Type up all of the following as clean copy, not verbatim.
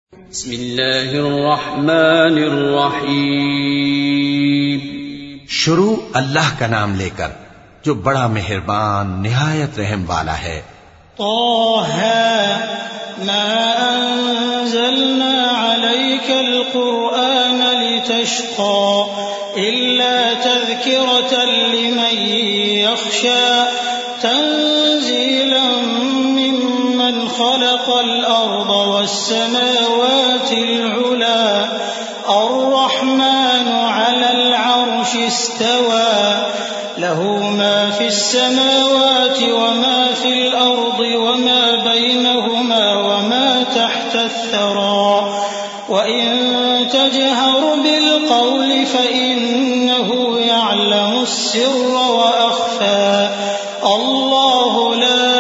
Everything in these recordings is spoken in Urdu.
بسم اللہ الرحمن الرحیم۔ شروع اللہ کا نام لے کر جو بڑا مہربان نہایت رحم والا ہے۔ طه ما انزلنا عليك القرآن لتشقى إلا تذكرة لمن يخشى تنزيلا ممن خلق الأرض والسماوات العلى الرحمن على العرش استوى له ما في السماوات وما في الأرض وما بينهما وما تحت الثرى وإن تجهر بالقول فإنه يعلم السر وأخفى الله لا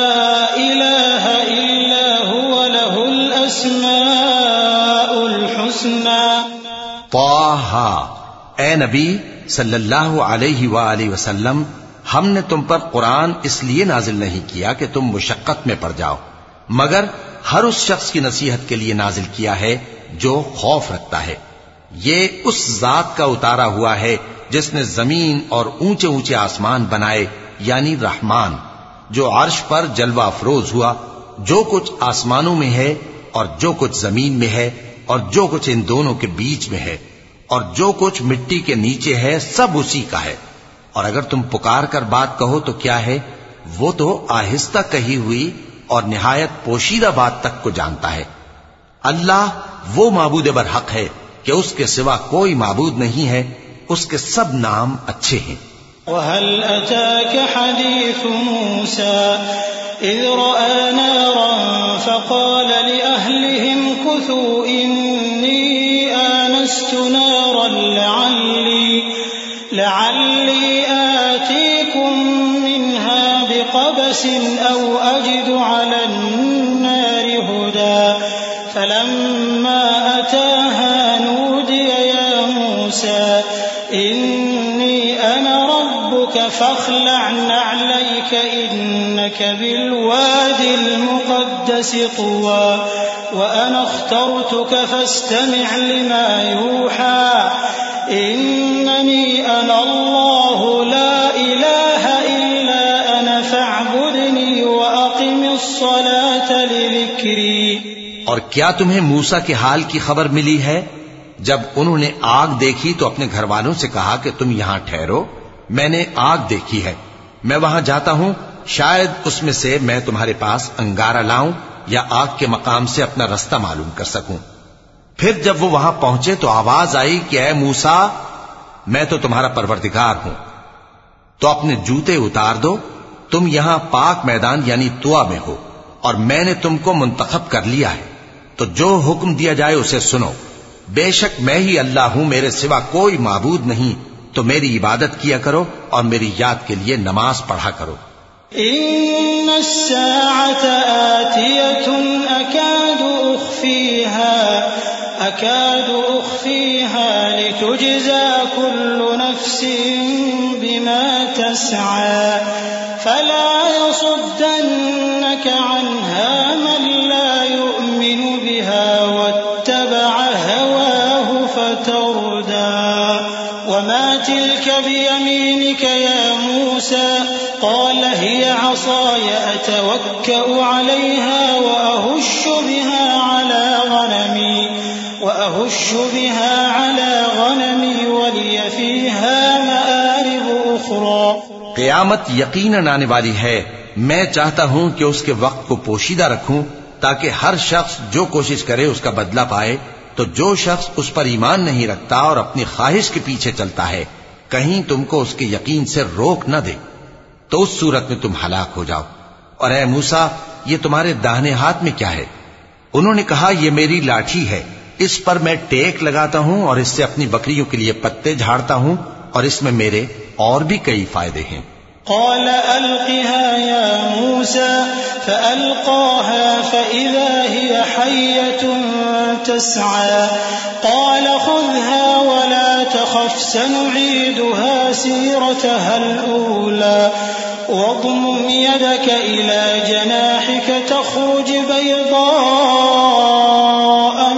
إله إلا هو له الأسماء الحسنى۔ طه، اے نبی صلی اللہ علیہ وآلہ وسلم، ہم نے تم پر قرآن اس لیے نازل نہیں کیا کہ تم مشقت میں پڑ جاؤ، مگر ہر اس شخص کی نصیحت کے لیے نازل کیا ہے جو خوف رکھتا ہے۔ یہ اس ذات کا اتارا ہوا ہے جس نے زمین اور اونچے اونچے آسمان بنائے، یعنی رحمان، جو عرش پر جلوہ افروز ہوا۔ جو کچھ آسمانوں میں ہے اور جو کچھ زمین میں ہے اور جو کچھ ان دونوں کے بیچ میں ہے اور جو کچھ مٹی کے نیچے ہے، سب اسی کا ہے۔ اور اگر تم پکار کر بات کہو تو کیا ہے، وہ تو آہستہ کہی ہوئی اور نہایت پوشیدہ بات تک کو جانتا ہے۔ اللہ وہ معبود برحق ہے کہ اس کے سوا کوئی معبود نہیں ہے، اس کے سب نام اچھے ہیں۔ وهل أتاك حديث موسى إذ رأى نارا فقال لأهلهم كثوا إني آنست نارا لعلي آتيكم منها بقبس أو أجد على النار هدى فلما أتاها نودي يا موسى إني أنا ربك فاخلع نعليك إنك بالواد المقدس طوى وأنا اخترتك فاستمع لما يوحى إنني أنا الله لا إله إلا أنا فاعبدني وأقم الصلاة لذكري۔ اور کیا تمہیں موسیٰ کے حال کی خبر ملی ہے؟ جب انہوں نے آگ دیکھی تو اپنے گھر والوں سے کہا کہ تم یہاں ٹھہرو، میں نے آگ دیکھی ہے، میں وہاں جاتا ہوں، شاید اس میں سے میں تمہارے پاس انگارہ لاؤں یا آگ کے مقام سے اپنا رستہ معلوم کر سکوں۔ پھر جب وہ وہاں پہنچے تو آواز آئی کہ اے موسیٰ، میں تو تمہارا پروردگار ہوں، تو اپنے جوتے اتار دو، تم یہاں پاک میدان یعنی طویٰ میں ہو، اور میں نے تم کو منتخب کر لیا ہے، تو جو حکم دیا جائے اسے سنو۔ بے شک میں ہی اللہ ہوں، میرے سوا کوئی معبود نہیں، تو میری عبادت کیا کرو اور میری یاد کے لیے نماز پڑھا کرو۔ إن الساعة آتية أكاد أخفيها لتجزى كل نفس بما تسعى فلا يصدنك عنها من لا يؤمن بها واتبع هواه فتردى وما تلك بيمينك يا موسى قال هي عصاي أتوكأ عليها وأهش بها على غنمي ولي فيها مآرب أخرى۔ قیامت یقیناً آنے والی ہے، میں چاہتا ہوں کہ اس کے وقت کو پوشیدہ رکھوں تاکہ ہر شخص جو کوشش کرے اس کا بدلہ پائے، تو جو شخص اس پر ایمان نہیں رکھتا اور اپنی خواہش کے پیچھے چلتا ہے کہیں تم کو اس کے یقین سے روک نہ دے، تو اس صورت میں تم ہلاک ہو جاؤ۔ اور اے موسیٰ، یہ تمہارے داہنے ہاتھ میں کیا ہے؟ انہوں نے کہا یہ میری لاٹھی ہے، اس پر میں ٹیک لگاتا ہوں اور اس سے اپنی بکریوں کے لیے پتے جھاڑتا ہوں، اور اس میں میرے اور بھی کئی فائدے ہیں۔ قال ألقها يا موسى فألقاها فإذا هي حية تسعى قال خذها ولا تخف سنعيدها سيرتها الأولى واضمم يدك إلى جناحك تخرج بيضاء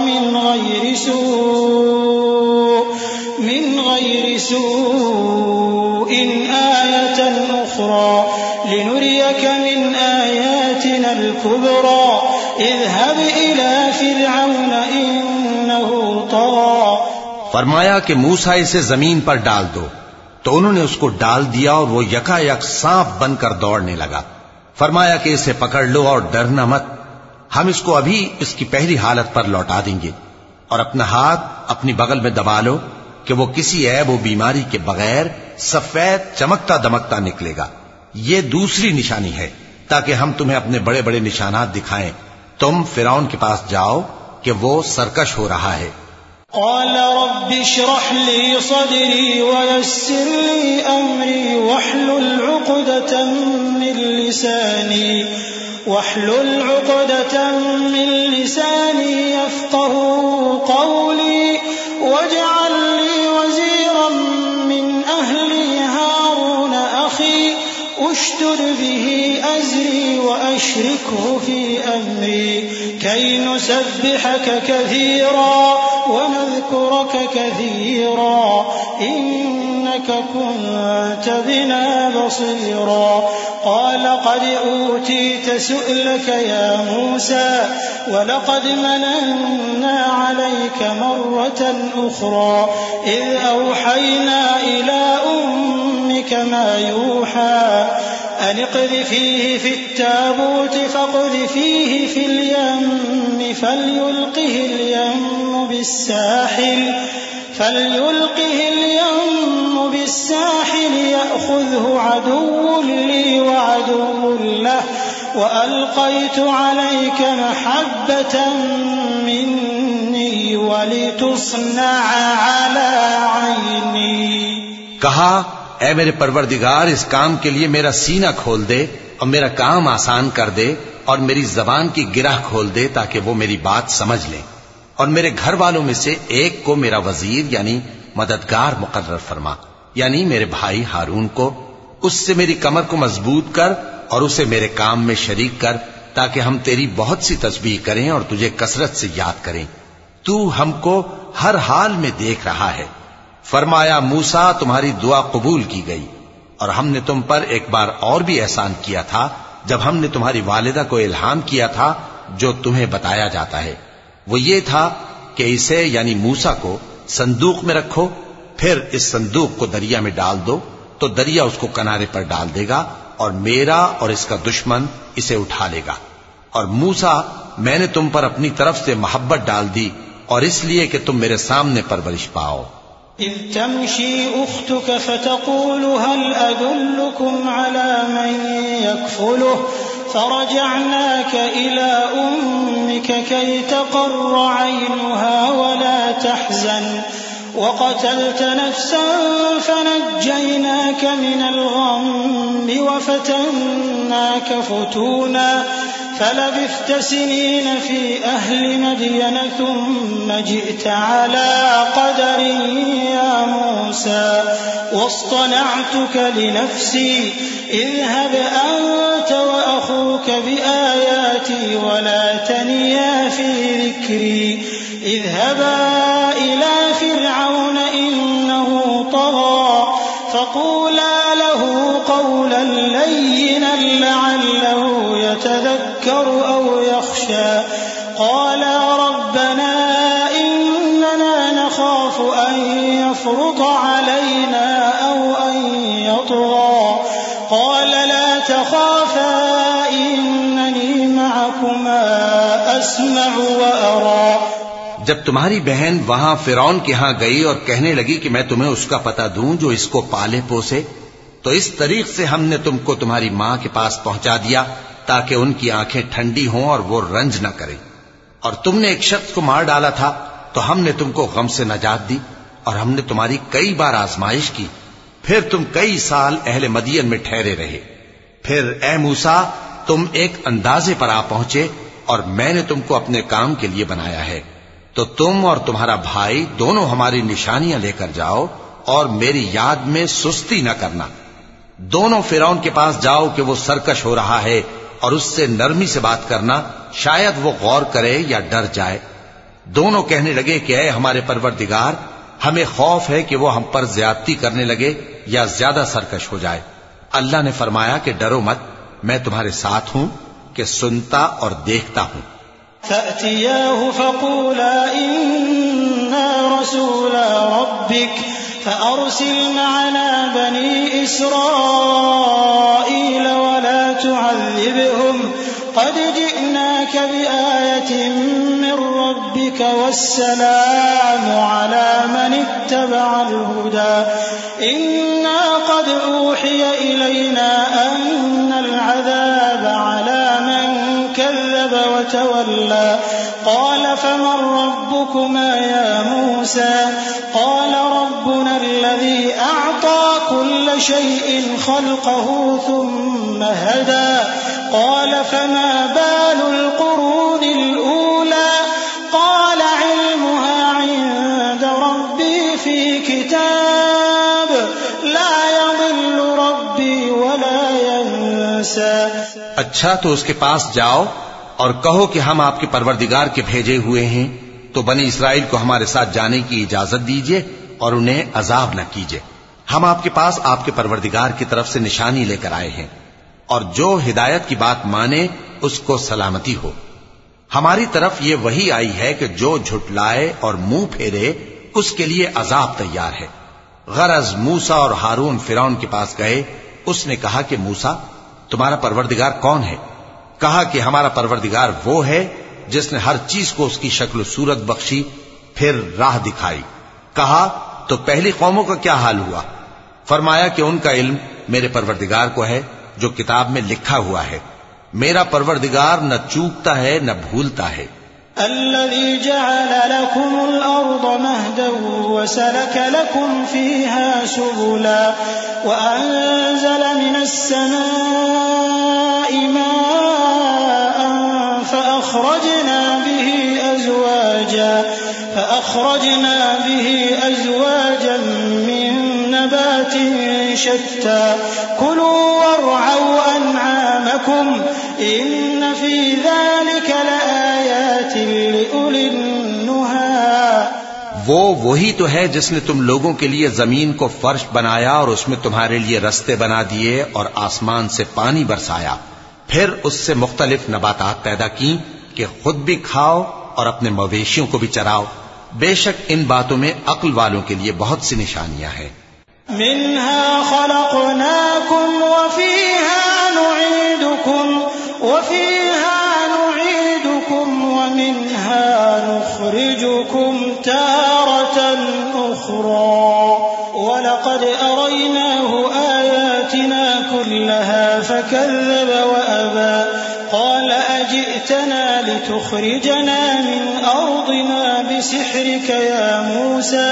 بسوء آية أخرى لنريك من آياتنا الكبرى اذهب إلى فرعون إنه طغى. فرمایا کہ موسیٰ اسے زمین پر ڈال دو، تو انہوں نے اس کو ڈال دیا اور وہ یکا یک سانپ بن کر دوڑنے لگا. فرمایا کہ اسے پکڑ لو اور ڈرنا مت، ہم اس کو ابھی اس کی پہلی حالت پر لوٹا دیں گے، اور اپنا ہاتھ اپنی بغل میں دبا لو کہ وہ کسی عیب و بیماری کے بغیر سفید چمکتا دمکتا نکلے گا. یہ دوسری نشانی ہے تاکہ ہم تمہیں اپنے بڑے بڑے نشانات دکھائیں. تم فرعون کے پاس جاؤ کہ وہ سرکش ہو رہا ہے. قال رب اشرح لي صدري ويسر لي أمري واحلل عقدة من لساني يفقهوا قولي واجعل لي وزيرا من أهلي هارون أخي اشتد به أزري وأشركه في أمري كي نسبحك كثيرا ونذكرك كثيرا إنك كنت بنا بصيرا. قال قد أوتيت سؤلك يا موسى ولقد مننا عليك مرة أخرى إذ أوحينا إلى أمك ما يوحى أن اقذفيه في التابوت فاقذفيه في اليم فليلقه اليم بالساحل يأخذه عدو لي وعدو له وألقيت عليك محبة مني ولتصنع على عيني. کہا اے میرے پروردگار، اس کام کے لیے میرا سینہ کھول دے اور میرا کام آسان کر دے اور میری زبان کی گرہ کھول دے تاکہ وہ میری بات سمجھ لیں، اور میرے گھر والوں میں سے ایک کو میرا وزیر یعنی مددگار مقرر فرما، یعنی میرے بھائی ہارون کو. اس سے میری کمر کو مضبوط کر اور اسے میرے کام میں شریک کر تاکہ ہم تیری بہت سی تسبیح کریں اور تجھے کثرت سے یاد کریں. تو ہم کو ہر حال میں دیکھ رہا ہے. فرمایا موسیٰ تمہاری دعا قبول کی گئی، اور ہم نے تم پر ایک بار اور بھی احسان کیا تھا جب ہم نے تمہاری والدہ کو الہام کیا تھا جو تمہیں بتایا جاتا ہے. وہ یہ تھا کہ اسے یعنی موسیٰ کو صندوق میں رکھو، پھر اس صندوق کو دریا میں ڈال دو تو دریا اس کو کنارے پر ڈال دے گا اور میرا اور اس کا دشمن اسے اٹھا لے گا. اور موسیٰ میں نے تم پر اپنی طرف سے محبت ڈال دی اور اس لیے کہ تم میرے سامنے پرورش پاؤ. إذ تمشي أختك فتقول هل أدلكم على من يكفله فرجعناك إلى أمك كي تقر عينها ولا تحزن وقتلت نفسا فنجيناك من الغم وفتناك فتونا فلبثت سنين في أهل مدين ثم جئت على قدر يا موسى واصطنعتك لنفسي اذهب أنت وأخوك بآياتي ولا تنيا في ذكري اذهبا إلى فرعون إنه طغى فقولا له قولا لينا لعله يتذكر أو يخشى. قالا ربنا إننا نخاف أن يفرط علينا أو أن يطغى. قال لا تخافا إنني معكما أسمع وأرى. جب تمہاری بہن وہاں فرعون کے ہاں گئی اور کہنے لگی کہ میں تمہیں اس کا پتہ دوں جو اس کو پالے پوسے، تو اس طریق سے ہم نے تم کو تمہاری ماں کے پاس پہنچا دیا تاکہ ان کی آنکھیں ٹھنڈی ہوں اور وہ رنج نہ کریں. اور تم نے ایک شخص کو مار ڈالا تھا تو ہم نے تم کو غم سے نجات دی، اور ہم نے تمہاری کئی بار آزمائش کی، پھر تم کئی سال اہل مدین میں ٹھہرے رہے. پھر اے موسیٰ تم ایک اندازے پر آ پہنچے اور میں نے تم کو اپنے کام کے لیے بنایا ہے، تو تم اور تمہارا بھائی دونوں ہماری نشانیاں لے کر جاؤ اور میری یاد میں سستی نہ کرنا. دونوں فرعون کے پاس جاؤ کہ وہ سرکش ہو رہا ہے اور اس سے نرمی سے بات کرنا، شاید وہ غور کرے یا ڈر جائے. دونوں کہنے لگے کہ اے ہمارے پروردگار، ہمیں خوف ہے کہ وہ ہم پر زیادتی کرنے لگے یا زیادہ سرکش ہو جائے۔ اللہ نے فرمایا کہ ڈرو مت، میں تمہارے ساتھ ہوں کہ سنتا اور دیکھتا ہوں۔ فأتياه فقولا إنا رسولا ربك فأرسل معنا بني إسرائيل ولا تعذبهم قد جئناك بآية من ربك والسلام على من اتبع الهدى إنا قد أوحي إلينا أن العذاب على من كذب وتولى قال فمن ربكما يا موسى قال ربنا الذي أعطى كل شيء خلقه ثم هدى قال فما بال القرون الأولى قال علمها عند ربي في كتاب لا يضل ربي ولا ينسى۔ اچھا تو اس کے پاس جاؤ اور کہو کہ ہم آپ کے پروردگار کے بھیجے ہوئے ہیں، تو بنی اسرائیل کو ہمارے ساتھ جانے کی اجازت دیجیے اور انہیں عذاب نہ کیجیے۔ ہم آپ کے پاس آپ کے پروردگار کی طرف سے نشانی لے کر آئے ہیں، اور جو ہدایت کی بات مانے اس کو سلامتی ہو۔ ہماری طرف یہ وحی آئی ہے کہ جو جھٹلائے اور منہ پھیرے اس کے لیے عذاب تیار ہے۔ غرض موسیٰ اور ہارون فرعون کے پاس گئے، اس نے کہا کہ موسیٰ تمہارا پروردگار کون ہے؟ کہا کہ ہمارا پروردگار وہ ہے جس نے ہر چیز کو اس کی شکل و صورت بخشی، پھر راہ دکھائی۔ کہا تو پہلی قوموں کا کیا حال ہوا؟ فرمایا کہ ان کا علم میرے پروردگار کو ہے جو کتاب میں لکھا ہوا ہے، میرا پروردگار نہ چوکتا ہے نہ بھولتا ہے۔ الذي جعل لكم الأرض مهدا وسلك لكم فيها سبلا وأنزل من السماء ماء فأخرجنا به أزواجا من نبات شتى كلوا وارعوا أنعامكم إن في ذلك لآيات لأولي النهى۔ وہی تو ہے جس نے تم لوگوں کے لیے زمین کو فرش بنایا اور اس میں تمہارے لیے رستے بنا دیے اور آسمان سے پانی برسایا، پھر اس سے مختلف نباتات پیدا کی کہ خود بھی کھاؤ اور اپنے مویشیوں کو بھی چراؤ۔ بے شک ان باتوں میں عقل والوں کے لیے بہت سی نشانیاں ہیں۔ منها خلقناكم وفيها نعيدكم ومنها نخرجكم تارة أخرى ولقد أريناه آياتنا كلها فكذب وأبى قال أجئتنا لتخرجنا من أرضنا بسحرك يا موسى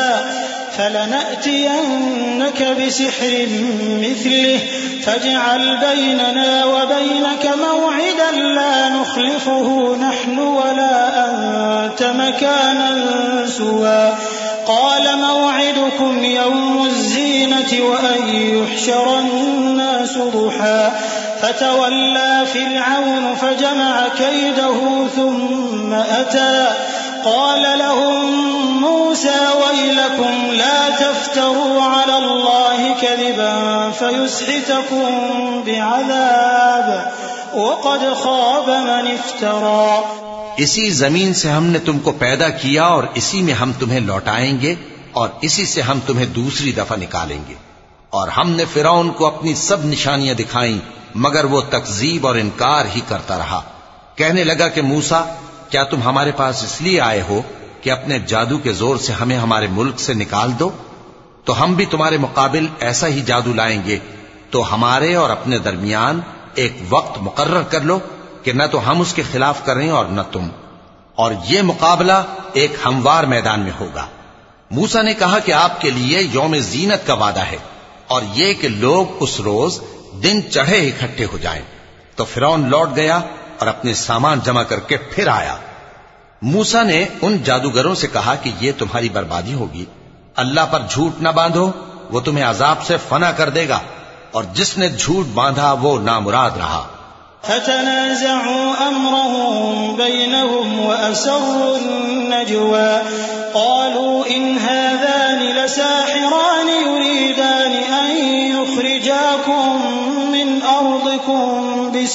فلنأتينك بسحر مثله فاجعل بيننا وبينك موعدا لا نخلفه نحن ولا أنت مكانا سوى قال موعدكم يوم الزينة وأن يحشر الناس ضحى فتولى فرعون فجمع كيده ثم أتى قال لهم موسى ويلكم لا تفتروا على الله كذبا فيسحتكم بعذاب وقد خاب من افترى۔ اسی زمین سے ہم نے تم کو پیدا کیا اور اسی میں ہم تمہیں لوٹائیں گے اور اسی سے ہم تمہیں دوسری دفعہ نکالیں گے۔ اور ہم نے فرعون کو اپنی سب نشانیاں دکھائیں مگر وہ تکذیب اور انکار ہی کرتا رہا۔ کہنے لگا کہ موسیٰ کیا تم ہمارے پاس اس لیے آئے ہو کہ اپنے جادو کے زور سے ہمیں ہمارے ملک سے نکال دو؟ تو ہم بھی تمہارے مقابل ایسا ہی جادو لائیں گے، تو ہمارے اور اپنے درمیان ایک وقت مقرر کر لو کہ نہ تو ہم اس کے خلاف کریں اور نہ تم، اور یہ مقابلہ ایک ہموار میدان میں ہوگا۔ موسیٰ نے کہا کہ آپ کے لیے یوم زینت کا وعدہ ہے اور یہ کہ لوگ اس روز دن چڑھے اکٹھے ہو جائیں۔ تو فرعون لوٹ گیا اور اپنے سامان جمع کر کے پھر آیا۔ موسیٰ نے ان جادوگروں سے کہا کہ یہ تمہاری بربادی ہوگی، اللہ پر جھوٹ نہ باندھو، وہ تمہیں عذاب سے فنا کر دے گا، اور جس نے جھوٹ باندھا وہ نامراد رہا۔ فتنازعوا أمرهم بينهم وأسروا النجوى قالوا إن هذان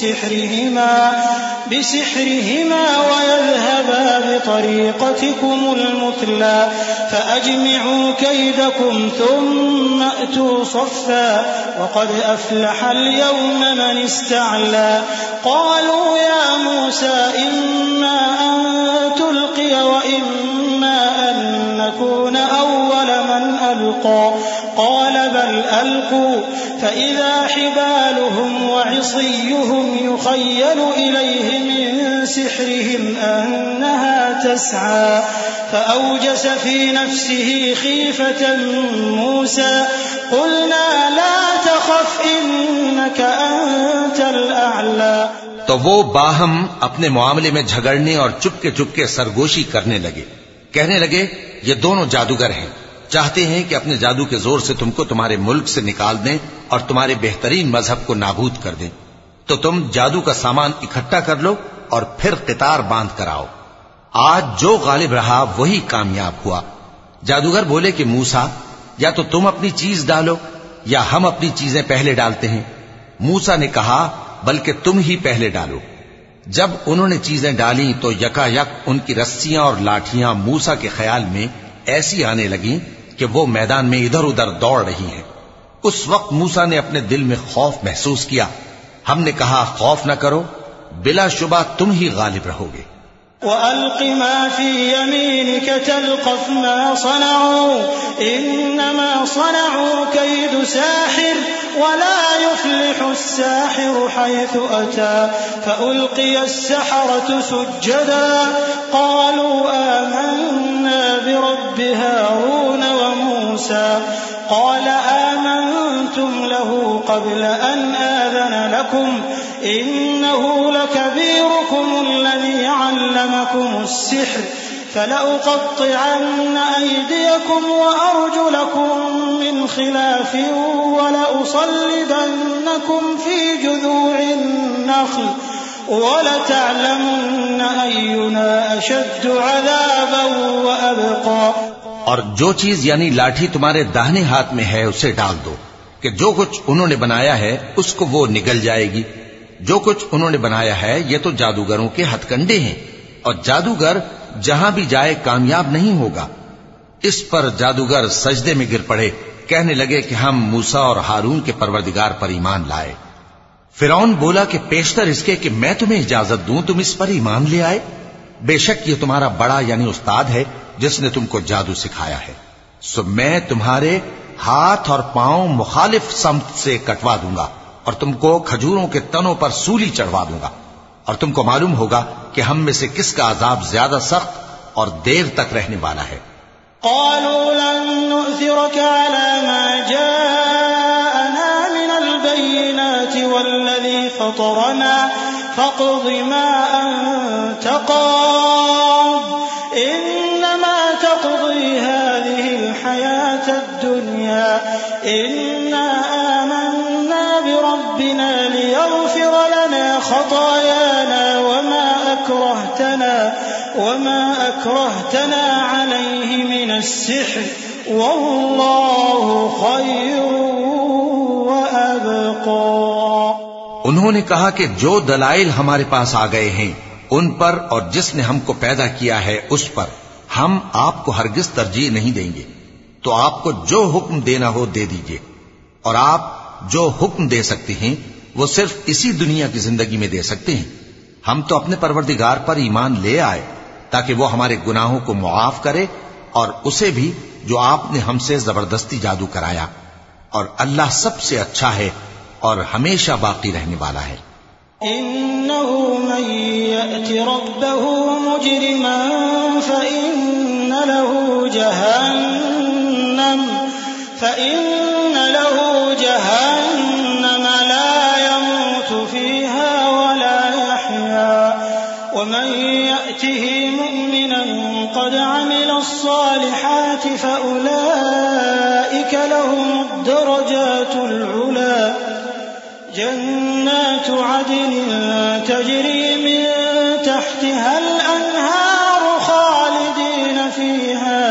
بسحرهما ويذهبا بطريقتكم المثلى فأجمعوا كيدكم ثم أتوا صفا وقد أفلح اليوم من استعلى قالوا يا موسى إما أن تلقي وإما أن نكون أول من ألقى قال بل ألقوا فإذا حبالهم وعصيهم يخيل إليه من سحرهم أنها تسعى فأوجس في نفسه خيفة موسى قلنا لا تخف إنك أنت الأعلى. تو وہ باہم اپنے معاملے میں جھگڑنے اور چپکے سرگوشی کرنے لگے. کہنے لگے یہ دونوں جادوگر ہیں، چاہتے ہیں کہ اپنے جادو کے زور سے تم کو تمہارے ملک سے نکال دیں اور تمہارے بہترین مذہب کو نابود کر دیں. تو تم جادو کا سامان اکٹھا کر لو اور پھر قطار باندھ کر آؤ. آج جو غالب رہا وہی کامیاب ہوا. جادوگر بولے کہ موسیٰ یا تو تم اپنی چیز ڈالو یا ہم اپنی چیزیں پہلے ڈالتے ہیں. موسیٰ نے کہا بلکہ تم ہی پہلے ڈالو. جب انہوں نے چیزیں ڈالی تو یکا یک ان کی رسیاں اور لاٹھیاں موسیٰ کے خیال میں ایسی آنے لگیں کہ وہ میدان میں ادھر ادھر دوڑ رہی ہیں. اس وقت موسیٰ نے اپنے دل میں خوف محسوس کیا. ہم نے کہا خوف نہ کرو، بلا شبہ تم ہی غالب رہو گے. وَأَلْقِ مَا فِي يَمِينِكَ تَلْقَفْ مَا صَنَعُوا إِنَّمَا صَنَعُوا كَيْدُ سَاحِرٍ وَلَا يُفْلِحُ السَّاحِرُ حَيْثُ أَتَى فَأُلْقِيَ السَّحَرَةُ سُجَّدًا قَالُوا آمَنَّا بِرَبِّ هَارُونَ وَمُوسَى قَالَ آمَنْتُمْ لَهُ قَبْلَ أَنْ آذَنَ لَكُمْ إِنَّهُ لَكَبِيرُكُمُ الَّذِي عَلَّمَكُمُ السِّحْرَ فَلَأُقَطِّعَنَّ أَيْدِيَكُمْ وَأَرْجُلَكُمْ مِنْ خِلَافٍ وَلَأُصَلِّبَنَّكُمْ فِي جُذُوعِ النَّخْلِ وَلَتَعْلَمُنَّ أَيُّنَا أَشَدُّ عَذَابًا وَأَبْقَى. اور جو چیز یعنی لاٹھی تمہارے داہنے ہاتھ میں ہے اسے ڈال دو کہ جو کچھ انہوں نے بنایا ہے اس کو وہ نگل جائے گی. جو کچھ انہوں نے بنایا ہے یہ تو جادوگروں کے ہتھ کنڈے ہیں اور جادوگر جہاں بھی جائے کامیاب نہیں ہوگا. اس پر جادوگر سجدے میں گر پڑے، کہنے لگے کہ ہم موسیٰ اور ہارون کے پروردگار پر ایمان لائے. فرعون بولا کہ پیشتر اس کے کہ میں تمہیں اجازت دوں تم اس پر ایمان لے آئے. بے شک یہ تمہارا بڑا یعنی استاد ہے جس نے تم کو جادو سکھایا ہے. سو میں تمہارے ہاتھ اور پاؤں مخالف سمت سے کٹوا دوں گا اور تم کو کھجوروں کے تنوں پر سولی چڑھوا دوں گا اور تم کو معلوم ہوگا کہ ہم میں سے کس کا عذاب زیادہ سخت اور دیر تک رہنے والا ہے. قالوا لن نؤثرك على ما جاءنا من البينات والذي فطرنا فاقض ما أنت قاض إنما تقضي هذه الحياة الدنيا إنا آمنا بربنا ليغفر لنا خطايانا وما أكرهتنا عليه من السحر والله خير وأبقى. انہوں نے کہا کہ جو دلائل ہمارے پاس آ گئے ہیں ان پر اور جس نے ہم کو پیدا کیا ہے اس پر ہم آپ کو ہرگز ترجیح نہیں دیں گے. تو آپ کو جو حکم دینا ہو دے دیجئے اور آپ جو حکم دے سکتے ہیں وہ صرف اسی دنیا کی زندگی میں دے سکتے ہیں. ہم تو اپنے پروردگار پر ایمان لے آئے تاکہ وہ ہمارے گناہوں کو معاف کرے اور اسے بھی جو آپ نے ہم سے زبردستی جادو کرایا. اور اللہ سب سے اچھا ہے اور ہمیشہ باقی رہنے والا ہے. إنه من يأت ربه مجرما فإن له جهنم لا يموت فيها ولا يحيا ومن يأته مؤمنا قد عمل الصالحات فأولئك لهم الدرجات العلى جنات عدن تجري من تحتها الأنهار خالدين فيها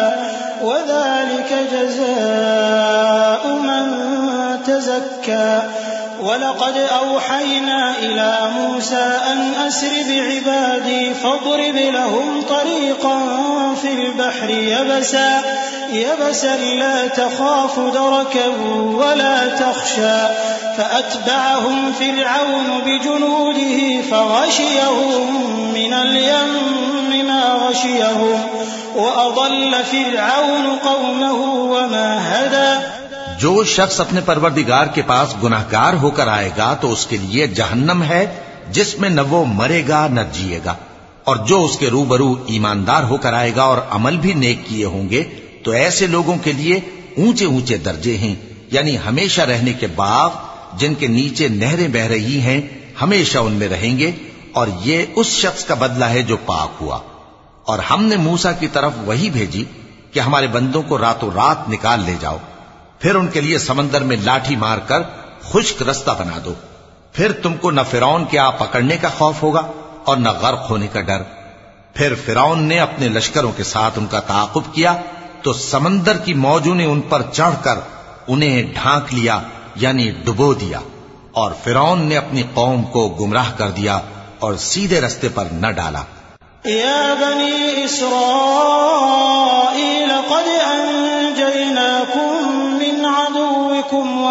وذلك جزاء من تزكى وَلَقَدْ أَوْحَيْنَا إِلَى مُوسَىٰ أَنْ أَسْرِ بِعِبَادِي فَاضْرِبْ لَهُمْ طَرِيقًا فِي الْبَحْرِ يَبَسًا لَا تَخَافُ دَرَكًا وَلَا تَخْشَىٰ فَأَتْبَعَهُمْ فِرْعَوْنُ بِجُنُودِهِ فَغَشِيَهُم مِّنَ الْيَمِّ مَا غَشِيَهُمْ وَأَضَلَّ فِرْعَوْنُ قَوْمَهُ وَمَا هَدَىٰ۔ جو شخص اپنے پروردگار کے پاس گناہگار ہو کر آئے گا تو اس کے لیے جہنم ہے جس میں نہ وہ مرے گا نہ جیے گا، اور جو اس کے روبرو ایماندار ہو کر آئے گا اور عمل بھی نیک کیے ہوں گے تو ایسے لوگوں کے لیے اونچے اونچے درجے ہیں، یعنی ہمیشہ رہنے کے باغ جن کے نیچے نہریں بہ رہی ہیں، ہمیشہ ان میں رہیں گے، اور یہ اس شخص کا بدلہ ہے جو پاک ہوا۔ اور ہم نے موسیٰ کی طرف وہی بھیجی کہ ہمارے بندوں کو راتوں رات نکال لے جاؤ، پھر ان کے لیے سمندر میں لاٹھی مار کر خشک رستہ بنا دو، پھر تم کو نہ فرعون کے آ پکڑنے کا خوف ہوگا اور نہ غرق ہونے کا ڈر۔ پھر فرعون نے اپنے لشکروں کے ساتھ ان کا تعاقب کیا تو سمندر کی موجوں نے ان پر چڑھ کر انہیں ڈھانک لیا، یعنی ڈبو دیا، اور فرعون نے اپنی قوم کو گمراہ کر دیا اور سیدھے رستے پر نہ ڈالا۔ يا بني إسرائيل قد أنجيناكم من عدوكم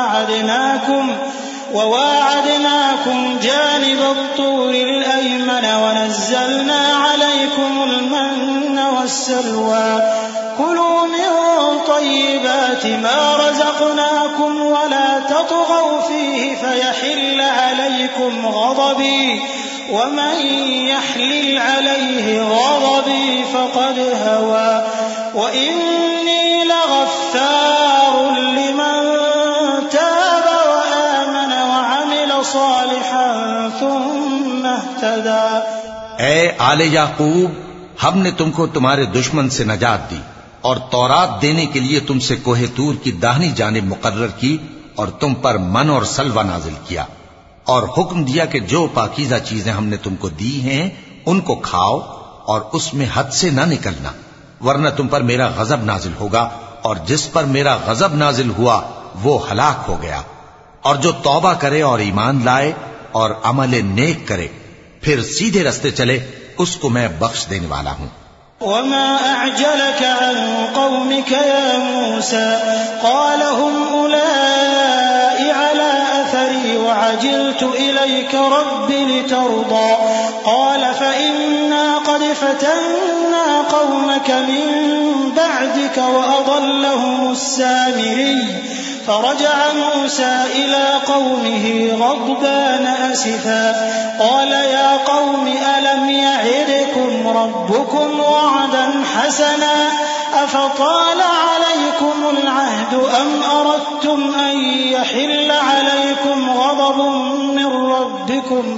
وواعدناكم جانب الطور الأيمن ونزلنا عليكم المن والسلوى كلوا من طيبات ما رزقناكم ولا تطغوا فيه فيحل عليكم غضبي ومن يحلل عليه غضبي فقد هوى وإني لغفار لمن تاب وآمن وعمل صالحا ثم اهتدى۔ اے آل یعقوب، ہم نے تم کو تمہارے دشمن سے نجات دی اور تورات دینے کے لیے تم سے کوہ طور کی داہنی جانب مقرر کی اور تم پر من اور سلوہ نازل کیا، اور حکم دیا کہ جو پاکیزہ چیزیں ہم نے تم کو دی ہیں ان کو کھاؤ اور اس میں حد سے نہ نکلنا، ورنہ تم پر میرا غضب نازل ہوگا، اور جس پر میرا غضب نازل ہوا وہ ہلاک ہو گیا۔ اور جو توبہ کرے اور ایمان لائے اور عمل نیک کرے پھر سیدھے رستے چلے، اس کو میں بخش دینے والا ہوں۔ وما أعجلك عن قومك يا موسى قال هم أولئك على أثري وعجلت إليك رب لترضى قال فإنا قد فتنا قومك من بعدك وأضلهم السامري فرجع موسى إلى قومه غضبان أسفا قال يا قوم ألم يعدكم ربكم وعدا حسنا أفطال عليكم العهد أم أردتم أن يحل عليكم غضب من ربكم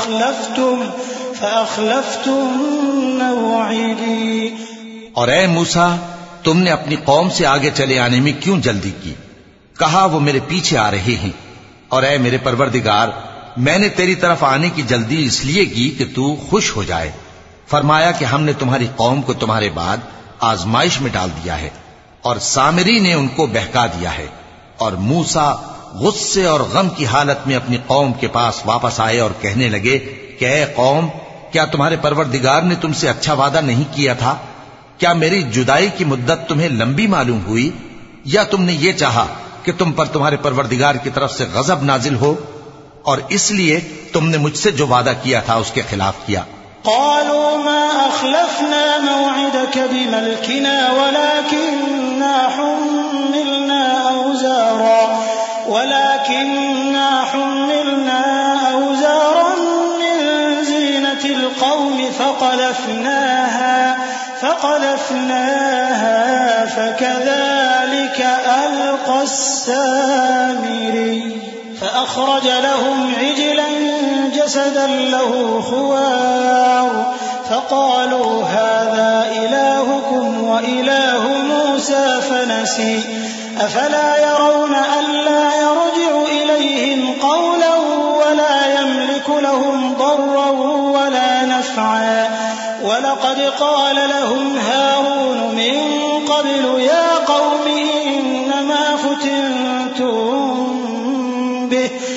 فأخلفتم موعدي۔ اور اے موسیٰ، تم نے اپنی قوم سے آگے چلے آنے میں کیوں جلدی کی؟ کہا وہ میرے پیچھے آ رہے ہیں۔ اور اے میرے پروردگار، میں نے تیری طرف آنے کی جلدی اس لیے کی کہ تو خوش ہو جائے۔ فرمایا کہ ہم نے تمہاری قوم کو تمہارے بعد آزمائش میں ڈال دیا ہے اور سامری نے ان کو بہکا دیا ہے۔ اور موسیٰ غصے اور غم کی حالت میں اپنی قوم کے پاس واپس آئے اور کہنے لگے کہ اے قوم، کیا تمہارے پروردگار نے تم سے اچھا وعدہ نہیں کیا تھا؟ کیا میری جدائی کی مدت تمہیں لمبی معلوم ہوئی، یا تم نے یہ چاہا کہ تم پر تمہارے پروردگار کی طرف سے غضب نازل ہو، اور اس لیے تم نے مجھ سے جو وعدہ کیا تھا اس کے خلاف کیا؟ قالوا ما أخلفنا موعدك بملكنا ولكننا حملنا أوزارا من زينة القوم فقذفناها فكذلك ألقى السامري فأخرج لهم عجلا جسدا له خوار فقالوا هذا إلهكم وإله موسى فنسي أفلا يرون ألا يرجع إليهم قولا ولا يملك لهم ضرا ولا نفعا ولقد قال لهم هارون من قبل يا قوم إنما فتنتم به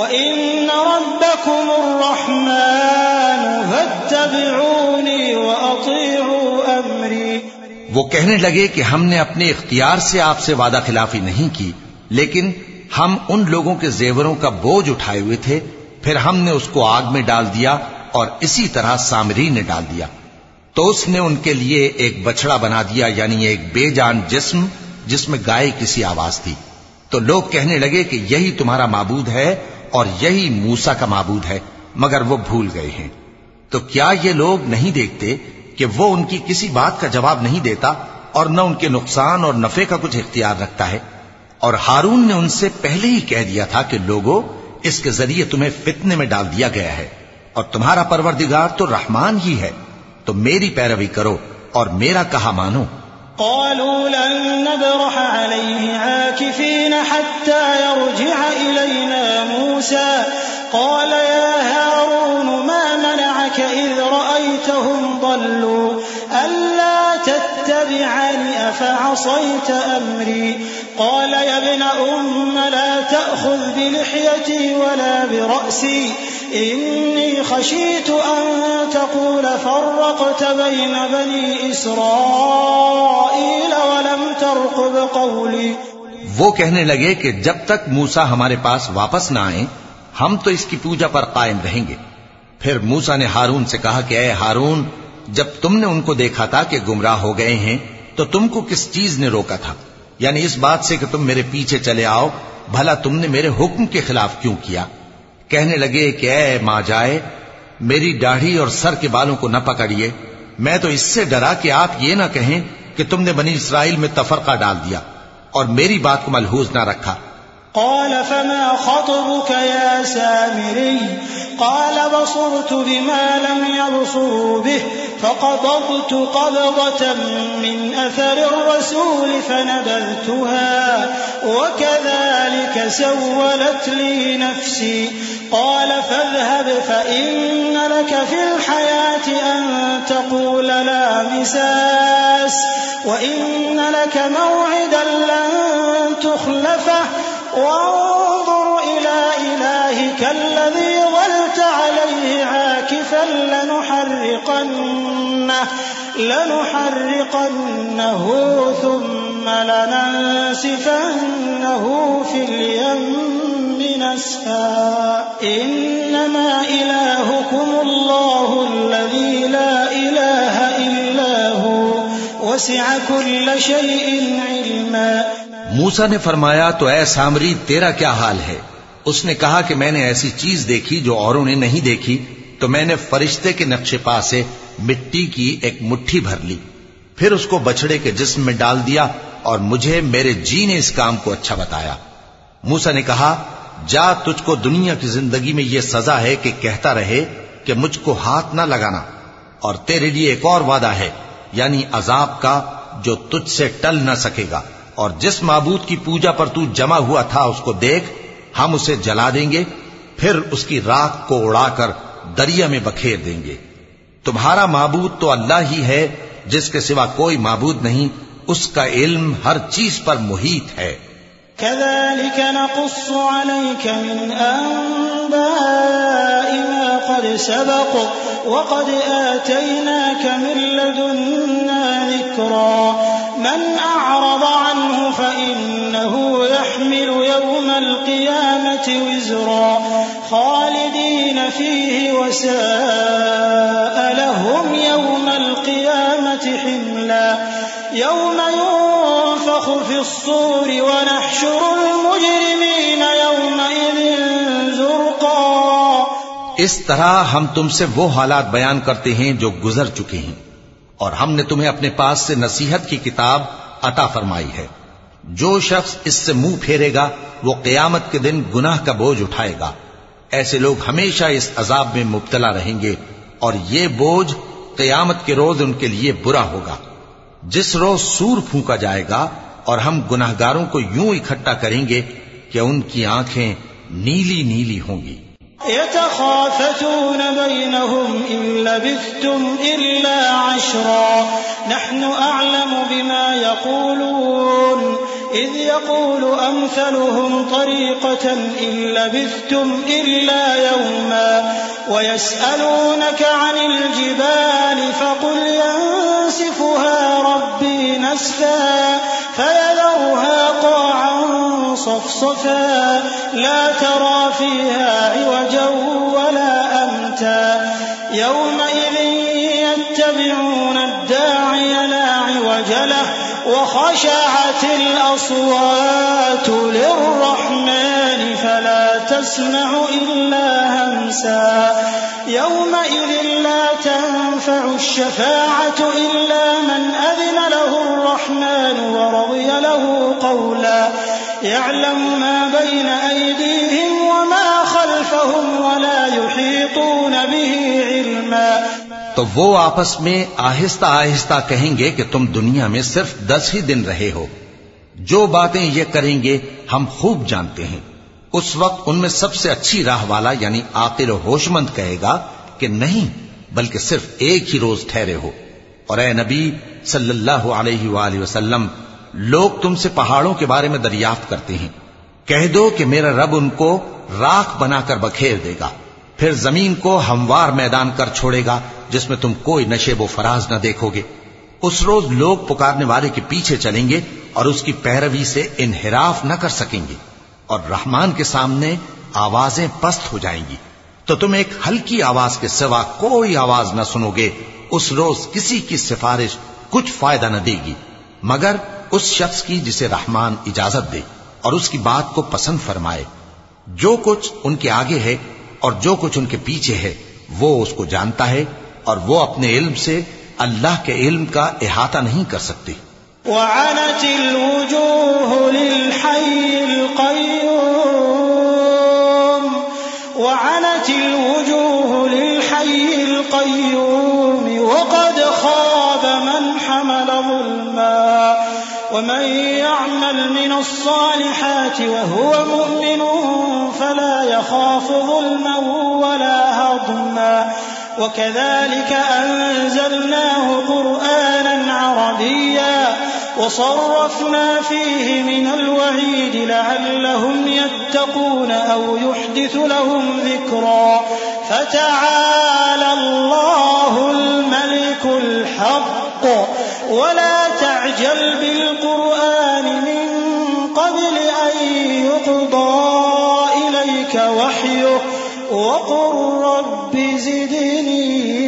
وَإِنَّ رَبَّكُمُ الرَّحْمَنُ فَاتَّبِعُونِي وَأَطِيعُوا أَمْرِي۔ وہ کہنے لگے کہ ہم نے اپنے اختیار سے آپ سے وعدہ خلافی نہیں کی، لیکن ہم ان لوگوں کے زیوروں کا بوجھ اٹھائے ہوئے تھے، پھر ہم نے اس کو آگ میں ڈال دیا اور اسی طرح سامری نے ڈال دیا، تو اس نے ان کے لیے ایک بچڑا بنا دیا، یعنی ایک بے جان جسم جس میں گائے کسی آواز تھی۔ تو لوگ کہنے لگے کہ یہی تمہارا معبود ہے اور یہی موسیٰ کا معبود ہے، مگر وہ بھول گئے ہیں۔ تو کیا یہ لوگ نہیں دیکھتے کہ وہ ان کی کسی بات کا جواب نہیں دیتا اور نہ ان کے نقصان اور نفع کا کچھ اختیار رکھتا ہے؟ اور ہارون نے ان سے پہلے ہی کہہ دیا تھا کہ لوگوں، اس کے ذریعے تمہیں فتنے میں ڈال دیا گیا ہے، اور تمہارا پروردگار تو رحمان ہی ہے، تو میری پیروی کرو اور میرا کہا مانو۔ قالوا لن نبرح عليه عاكفين حتى يرجع إلينا موسى قال يا هارون ما منعك إذ رأيتهم ضلوا ألا تتبعني أفعصيت أمري قال يا ابن لا تأخذ بلحيتي ولا برأسي إني خشيت أن تقول فرقت بين بني إسرائيل ولم ترقب قولي۔ وہ کہنے لگے کہ جب تک موسیٰ ہمارے پاس واپس نہ آئیں ہم تو اس کی پوجا پر قائم رہیں گے۔ پھر موسیٰ نے ہارون سے کہا کہ اے ہارون، جب تم نے ان کو دیکھا تھا کہ گمراہ ہو گئے ہیں تو تم کو کس چیز نے روکا تھا؟ یعنی اس بات سے کہ تم میرے پیچھے چلے آؤ، بھلا تم نے میرے حکم کے خلاف کیوں کیا؟ کہنے لگے کہ اے ماں جائے، میری داڑھی اور سر کے بالوں کو نہ پکڑیے، میں تو اس سے ڈرا کہ آپ یہ نہ کہیں کہ تم نے بنی اسرائیل میں تفرقہ ڈال دیا اور میری بات کو ملحوظ نہ رکھا۔ قال فما خطبك يا سامري قال بصرت بما لم يبصروا به فقبضت قبضة من أثر الرسول فنبذتها وكذلك سولت لي نفسي قال فاذهب فإن لك في الحياة أن تقول لا مساس وإن لك موعدا لن تخلفه وانظر إلى إلهك الذي ظلت عليه عاكفا لنحرقنه ثم لننسفنه في اليم نسفا إنما إلهكم الله الذي لا إله إلا هو وسع كل شيء علما۔ موسیٰ نے فرمایا تو اے سامری تیرا کیا حال ہے؟ اس نے کہا کہ میں نے ایسی چیز دیکھی جو اوروں نے نہیں دیکھی، تو میں نے فرشتے کے نقش پا سے مٹی کی ایک مٹھی بھر لی، پھر اس کو بچڑے کے جسم میں ڈال دیا اور مجھے میرے جی نے اس کام کو اچھا بتایا۔ موسیٰ نے کہا جا، تجھ کو دنیا کی زندگی میں یہ سزا ہے کہ کہتا رہے کہ مجھ کو ہاتھ نہ لگانا، اور تیرے لیے ایک اور وعدہ ہے، یعنی عذاب کا جو تجھ سے ٹل نہ سکے گا، اور جس معبود کی پوجا پر تو جمع ہوا تھا اس کو دیکھ، ہم اسے جلا دیں گے، پھر اس کی راکھ کو اڑا کر دریا میں بکھیر دیں گے۔ تمہارا معبود تو اللہ ہی ہے، جس کے سوا کوئی معبود نہیں، اس کا علم ہر چیز پر محیط ہے۔ كذلك نقص عليك من أنباء ما قد سبق وقد آتيناك من لدنا ذكرا من أعرض عنه فإنه يحمل يوم القيامة وزرا خالدين فيه وساء لهم يوم القيامة حملا يوم ينفخ في الصور ونحشر المجرمين يومئذ زرقا۔ اس طرح ہم تم سے وہ حالات بیان کرتے ہیں جو گزر چکے ہیں، اور ہم نے تمہیں اپنے پاس سے نصیحت کی کتاب عطا فرمائی ہے۔ جو شخص اس سے منہ پھیرے گا وہ قیامت کے دن گناہ کا بوجھ اٹھائے گا۔ ایسے لوگ ہمیشہ اس عذاب میں مبتلا رہیں گے، اور یہ بوجھ قیامت کے روز ان کے لیے برا ہوگا، جس روز سور پھونکا جائے گا، اور ہم گناہگاروں کو یوں اکٹھا کریں گے کہ ان کی آنکھیں نیلی نیلی ہوں گی۔ يتخافتون بينهم إن لبثتم إلا عشرا نحن أعلم بما يقولون إذ يقول أمثلهم طريقة إن لبثتم إلا يوما ويسألونك عن الجبال فقل ينسفها ربي نسفا فيذرها قاعا صفصفا لا ترى فيها عوجا ولا أمتا يومئذ يتبعون الداعي لا عوج له وخشعت الأصوات للرحمن فلا تسمع إلا همسا يومئذ لا تنفع الشفاعة إلا من أذن له الرحمن ورضي له قولا يعلم ما بين أيديهم وما خلفهم ولا يحيطون به علما. تو وہ آپس میں آہستہ آہستہ کہیں گے کہ تم دنیا میں صرف 10 ہی دن رہے ہو. جو باتیں یہ کریں گے ہم خوب جانتے ہیں. اس وقت ان میں سب سے اچھی راہ والا یعنی عاقل و ہوش مند کہے گا کہ نہیں بلکہ صرف ایک ہی روز ٹھہرے ہو. اور اے نبی صلی اللہ علیہ وآلہ وسلم لوگ تم سے پہاڑوں کے بارے میں دریافت کرتے ہیں. کہہ دو کہ میرا رب ان کو راکھ بنا کر بکھیر دے گا پھر زمین کو ہموار میدان کر چھوڑے گا جس میں تم کوئی نشیب و فراز نہ دیکھو گے. اس روز لوگ پکارنے والے کے پیچھے چلیں گے اور اس کی پیروی سے انحراف نہ کر سکیں گے اور رحمان کے سامنے آوازیں پست ہو جائیں گی تو تم ایک ہلکی آواز کے سوا کوئی آواز نہ سنو گے. اس روز کسی کی سفارش کچھ فائدہ نہ دے گی مگر اس شخص کی جسے رحمان اجازت دے اور اس کی بات کو پسند فرمائے. جو کچھ ان کے آگے ہے اور جو کچھ ان کے پیچھے ہے وہ اس کو جانتا ہے اور وہ اپنے علم سے اللہ کے علم کا احاطہ نہیں کر سکتے. وعنت الوجوه للحي القيوم وقد خاب من حمل ظلما ومن يعمل من الصالحات وهو مؤمن فلا يخاف ظلما ولا هضما وكذلك أنزلناه قرآنا عربيا وصرفنا فيه من الوعيد لعلهم يتقون أو يحدث لهم ذكرا فتعالى الله الملك الحق ولا تعجل بالقرآن من قبل أن يقضى إليك وحيه وقل رب زدني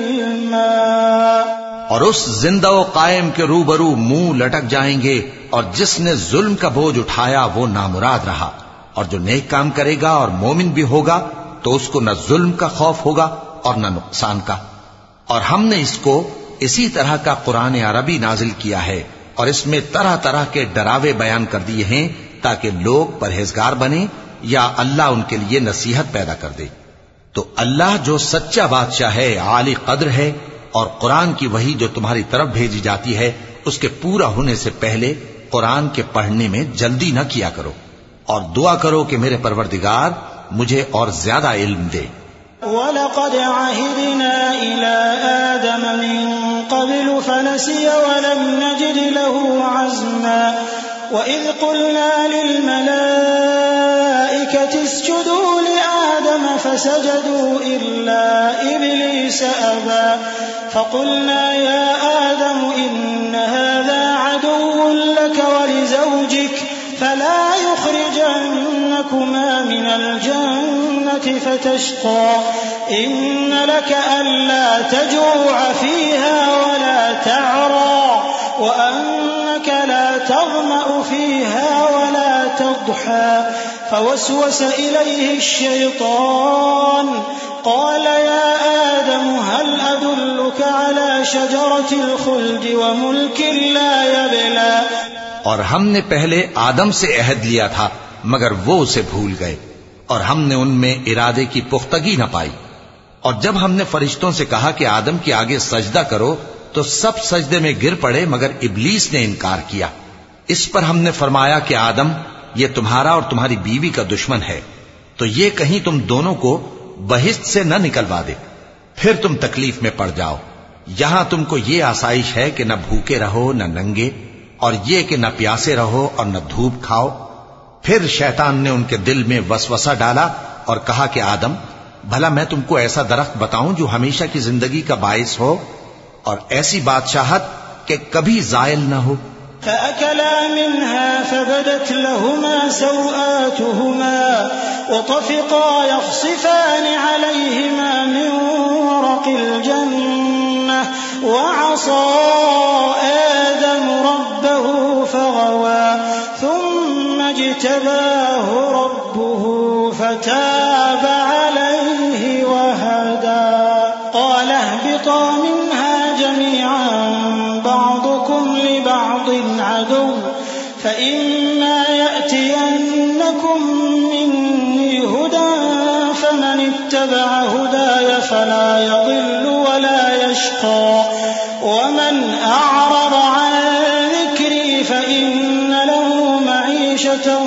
علما. اور اس زندہ و قائم کے روبرو منہ لٹک جائیں گے اور جس نے ظلم کا بوجھ اٹھایا وہ نامراد رہا اور جو نیک کام کرے گا اور مومن بھی ہوگا تو اس کو نہ ظلم کا خوف ہوگا اور نہ نقصان کا. اور ہم نے اس کو اسی طرح کا قرآن عربی نازل کیا ہے اور اس میں طرح طرح کے ڈراوے بیان کر دیے ہیں تاکہ لوگ پرہیزگار بنیں یا اللہ ان کے لیے نصیحت پیدا کر دے. تو اللہ جو سچا بادشاہ ہے عالی قدر ہے اور قرآن کی وحی جو تمہاری طرف بھیجی جاتی ہے اس کے پورا ہونے سے پہلے قرآن کے پڑھنے میں جلدی نہ کیا کرو اور دعا کرو کہ میرے پروردگار مجھے اور زیادہ علم دے. وَلَقَدْ عَهِدْنَا إِلَىٰ آدَمَ مِن قَبْلُ فَنَسِيَ وَلَمْ نَجِدْ لَهُ عَزْمًا وَإِذْ قُلْنَا لِلْمَلَائِكَةِ اسْجُدُوا لِآدَمَ فَسَجَدُوا إِلَّا إِبْلِيسَ أَبَىٰ فَقُلْنَا يَا آدَمُ إِنَّ هَٰذَا عَدُوٌّ لَّكَ وَلِزَوْجِكَ فلا يخرجنكما من الجنة فتشقى إن لك ألا تجوع فيها ولا تعرى وأنك لا تظمأ فيها ولا تضحى فوسوس إليه الشيطان قال يا آدم هل أدلك على شجرة الخلد وملك لا يبلى. اور ہم نے پہلے آدم سے عہد لیا تھا مگر وہ اسے بھول گئے اور ہم نے ان میں ارادے کی پختگی نہ پائی. اور جب ہم نے فرشتوں سے کہا کہ آدم کے آگے سجدہ کرو تو سب سجدے میں گر پڑے مگر ابلیس نے انکار کیا. اس پر ہم نے فرمایا کہ آدم یہ تمہارا اور تمہاری بیوی کا دشمن ہے تو یہ کہیں تم دونوں کو بہشت سے نہ نکلوا دے پھر تم تکلیف میں پڑ جاؤ. یہاں تم کو یہ آسائش ہے کہ نہ بھوکے رہو نہ ننگے اور یہ کہ نہ پیاسے رہو اور نہ دھوپ کھاؤ۔ پھر شیطان نے ان کے دل میں وسوسہ ڈالا اور کہا کہ آدم، بھلا میں تم کو ایسا درخت بتاؤں جو ہمیشہ کی زندگی کا باعث ہو اور ایسی بادشاہت کہ کبھی زائل نہ ہو؟ فأكلا منها فبدت لهما سوآتهما وطفقا يخصفان عليهما من ورق الجنة وعصى آدم ربه فغوى ثم اجتباه ربه فتاب عليه وهدى قال اهبطا منها جميعا بعضكم لبعض عدو فإما يأتينكم مني هدى فمن اتبع هداي فلا يضل ولا يشقى ومن أعرض عن ذكري فإن له معيشة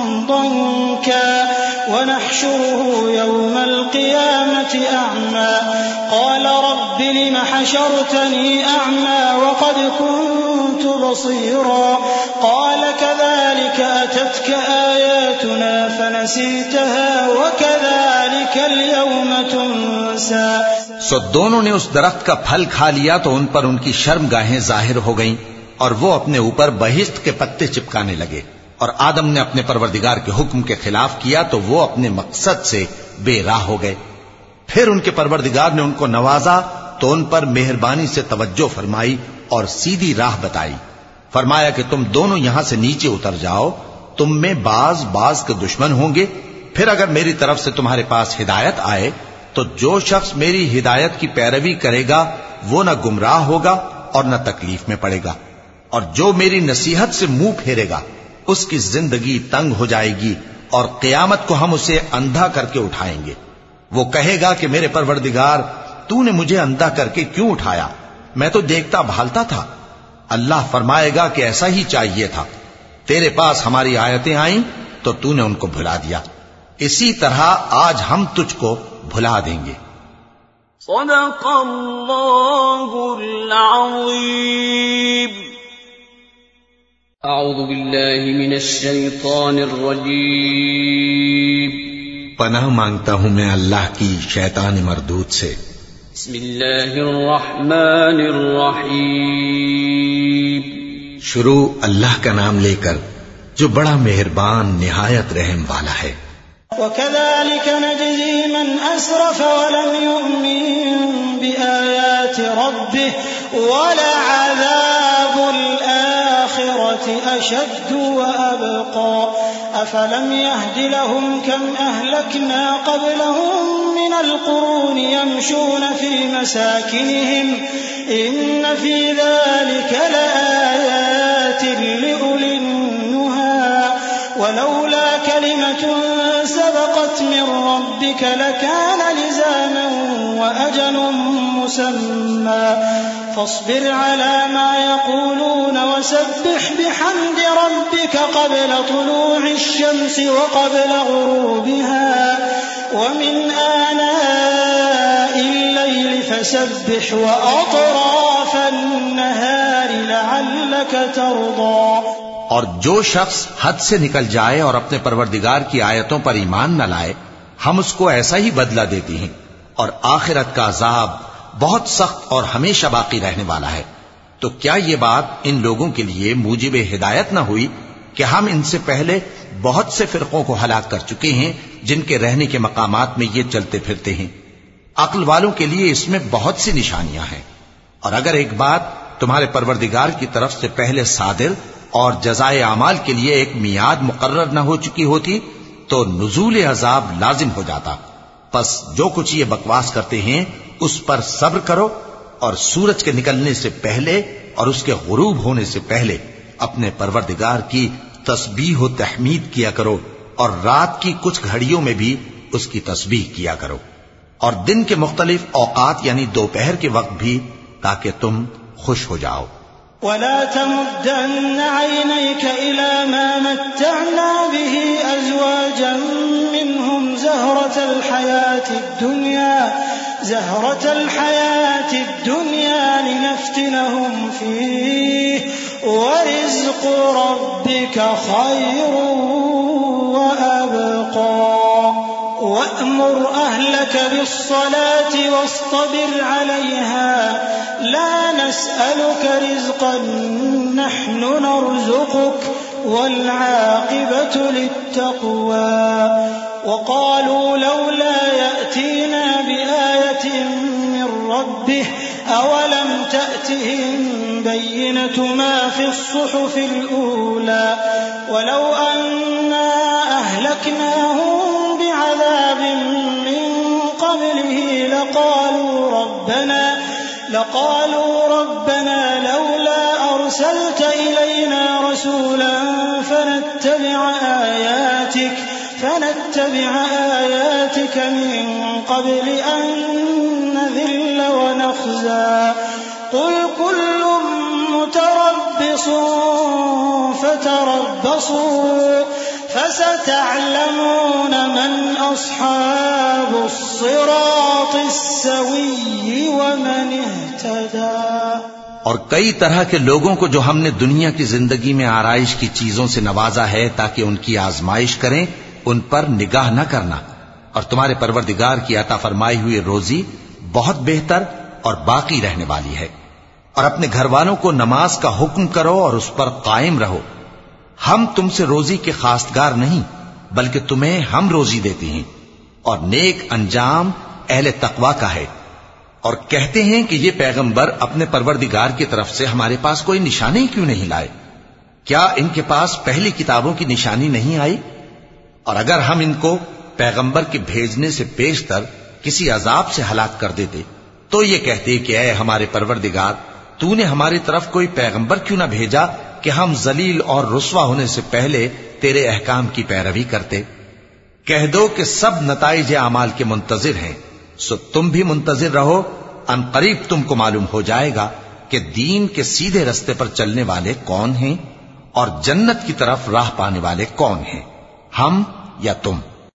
ضنكا ونحشره يوم القيامة أعمى قال رب لم حشرتني أعمى وقد كنت بصيرا قال كذلك أتتك آياتنا فنسيتها وكذلك اليوم تنسى۔ سو دونوں نے اس درخت کا پھل کھا لیا تو ان پر ان کی شرم گاہیں ظاہر ہو گئیں اور وہ اپنے اوپر بہشت کے پتے چپکانے لگے، اور آدم نے اپنے پروردگار کے حکم کے خلاف کیا تو وہ اپنے مقصد سے بے راہ ہو گئے۔ پھر ان کے پروردگار نے ان کو نوازا تو ان پر مہربانی سے توجہ فرمائی اور سیدھی راہ بتائی۔ فرمایا کہ تم دونوں یہاں سے نیچے اتر جاؤ، تم میں بعض کے دشمن ہوں گے، پھر اگر میری طرف سے تمہارے پاس ہدایت آئے تو جو شخص میری ہدایت کی پیروی کرے گا وہ نہ گمراہ ہوگا اور نہ تکلیف میں پڑے گا، اور جو میری نصیحت سے منہ پھیرے گا اس کی زندگی تنگ ہو جائے گی اور قیامت کو ہم اسے اندھا کر کے اٹھائیں گے۔ وہ کہے گا کہ میرے پروردگار تو نے مجھے اندھا کر کے کیوں اٹھایا؟ میں تو دیکھتا بھالتا تھا۔ اللہ فرمائے گا کہ ایسا ہی چاہیے تھا، تیرے پاس ہماری آیتیں آئیں تو تو نے ان کو بھلا دیا، اسی طرح آج ہم تجھ کو بھلا دیں گے۔ صدق اللہ العظیم۔ اعوذ باللہ من الشیطان الرجیم۔ پناہ مانگتا ہوں میں اللہ کی شیطان مردود سے۔ بسم اللہ الرحمن الرحیم۔ شروع اللہ کا نام لے کر جو بڑا مہربان نہایت رحم والا ہے۔ وكذلك نجزي من أسرف ولم يؤمن بآيات ربه ولعذاب الآخرة أشد وأبقى أفلم يهد لهم كم أهلكنا قبلهم من القرون يمشون في مساكنهم إن في ذلك لآيات لأولي النهى ولولا كلمة سبقت من ربك لكان لزاما وأجل مسمى فاصبر على ما يقولون وسبح بحمد ربك قبل طلوع الشمس وقبل غروبها ومن آناء الليل فسبح وأطراف النهار لعلك ترضى۔ اور جو شخص حد سے نکل جائے اور اپنے پروردگار کی آیتوں پر ایمان نہ لائے ہم اس کو ایسا ہی بدلہ دیتے ہیں، اور آخرت کا عذاب بہت سخت اور ہمیشہ باقی رہنے والا ہے۔ تو کیا یہ بات ان لوگوں کے لیے موجب ہدایت نہ ہوئی کہ ہم ان سے پہلے بہت سے فرقوں کو ہلاک کر چکے ہیں جن کے رہنے کے مقامات میں یہ چلتے پھرتے ہیں؟ عقل والوں کے لیے اس میں بہت سی نشانیاں ہیں۔ اور اگر ایک بات تمہارے پروردگار کی طرف سے پہلے صادر اور جزائے اعمال کے لیے ایک میعاد مقرر نہ ہو چکی ہوتی تو نزول عذاب لازم ہو جاتا۔ پس جو کچھ یہ بکواس کرتے ہیں اس پر صبر کرو، اور سورج کے نکلنے سے پہلے اور اس کے غروب ہونے سے پہلے اپنے پروردگار کی تسبیح و تحمید کیا کرو، اور رات کی کچھ گھڑیوں میں بھی اس کی تسبیح کیا کرو، اور دن کے مختلف اوقات یعنی دوپہر کے وقت بھی، تاکہ تم خوش ہو جاؤ۔ ولا تمدن عينيك إلى ما متعنا به أزواجا منهم زهرة الحياة الدنيا لنفتنهم فيه ورزق ربك خير وأبقى وأمر أهلك بالصلاة واصطبر عليها لا نسألك رزقا نحن نرزقك والعاقبة للتقوى وقالوا لولا يأتينا بآية من ربه أولم تأتهم بينة ما في الصحف الأولى ولو أنا أهلكناهم بعذاب من قبله لقالوا ربنا لولا أرسلت إلينا رسولا فنتبع آياتك من قبل أن نذل ونخزى قل كل متربص فتربصوا فستعلمون من أصحاب الصراط السوي ومن اهتدى. اور کئی طرح کے لوگوں کو جو ہم نے دنیا کی زندگی میں آرائش کی چیزوں سے نوازا ہے تاکہ ان کی آزمائش کریں، ان پر نگاہ نہ کرنا، اور تمہارے پروردگار کی عطا فرمائی ہوئی روزی بہت بہتر اور باقی رہنے والی ہے. اور اپنے گھر والوں کو نماز کا حکم کرو اور اس پر قائم رہو. ہم تم سے روزی کے خواستگار نہیں بلکہ تمہیں ہم روزی دیتے ہیں، اور نیک انجام اہل تقوی کا ہے. اور کہتے ہیں کہ یہ پیغمبر اپنے پروردگار کی طرف سے ہمارے پاس کوئی نشانی کیوں نہیں لائے؟ کیا ان کے پاس پہلی کتابوں کی نشانی نہیں آئی؟ اور اگر ہم ان کو پیغمبر کے بھیجنے سے پیشتر کسی عذاب سے ہلاک کر دیتے تو یہ کہتے کہ اے ہمارے پروردگار، تو نے ہماری طرف کوئی پیغمبر کیوں نہ بھیجا کہ ہم ذلیل اور رسوا ہونے سے پہلے تیرے احکام کی پیروی کرتے. کہہ دو کہ سب نتائج اعمال کے منتظر ہیں، سو تم بھی منتظر رہو. ان قریب تم کو معلوم ہو جائے گا کہ دین کے سیدھے رستے پر چلنے والے کون ہیں اور جنت کی طرف راہ پانے والے کون ہیں، ہم یا تم.